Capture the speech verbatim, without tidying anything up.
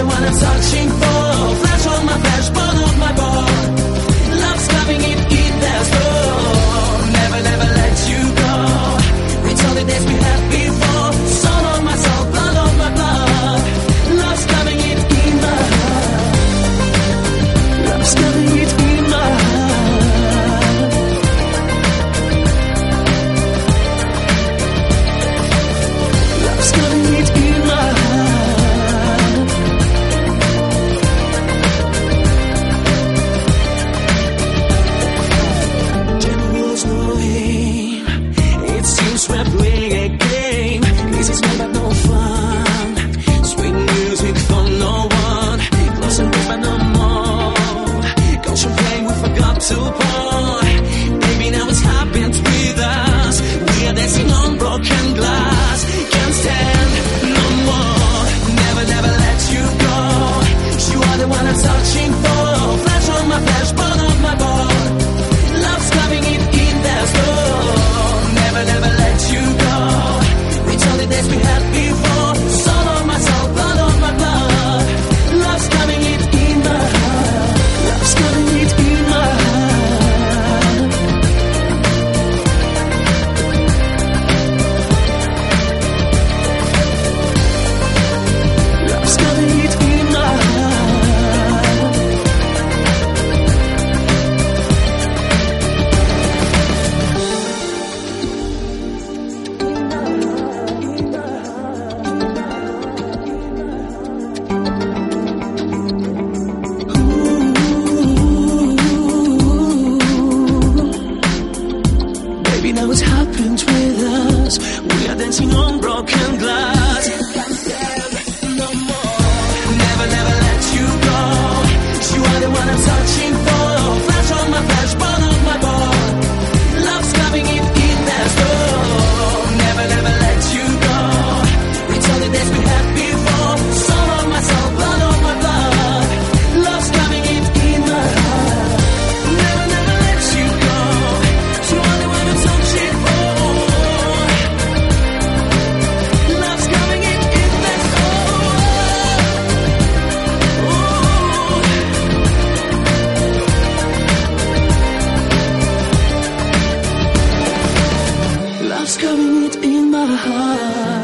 the one I'm searching for. Flash on my flesh, bone on my bone. Love's coming in, in their store. Never, never let you go. It's all the days we had before. Soul on my soul, blood on my blood. Love's coming in, in my heart. Love's coming in, in my heart. Love's coming in, in my heart. We're playing a game. This is not about no fun. Sweet music for no one. Close and but no more. Caution flame we forgot to pour. Baby, now it's happened with us. We are dancing on broken glass. Can't stand no more. Never, never let you go. You are the one I'm searching for. Flash on my flesh, bone on my bone. Love's coming in, in their store. Never, never let you go. Reach all the days we had before. Soul on my soul, blood on my blood. Love's coming in, in my heart. Love's coming in, in my heart. Love's coming in, in my heart. Now what's happened with us? We are dancing on broken glass. Can't stand no more. Never, never let you go. You are the one I'm searching for. Flash on my flesh, bone on my bone. Love's coming in, in their store. Never, never let you go. It's all the days we had before. Soul on my soul, blood on my blood. Love's coming in, in my heart. Never, never let you go. You are the one I'm searching for. Love's coming in, in their store. Love's coming in, in my heart.